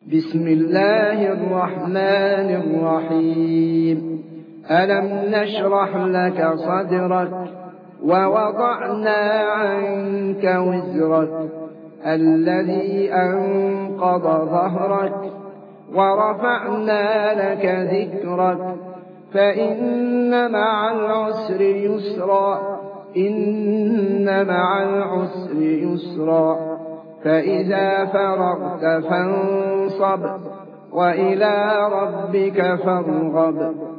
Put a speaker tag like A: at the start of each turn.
A: بسم الله الرحمن الرحيم. ألم نشرح لك صدرك ووضعنا عنك وزرك الذي أنقض ظهرك ورفعنا لك ذكرك فإن مع العسر يسرا إن مع العسر يسرا فإذا فرغت فانصب وإلى ربك فارغب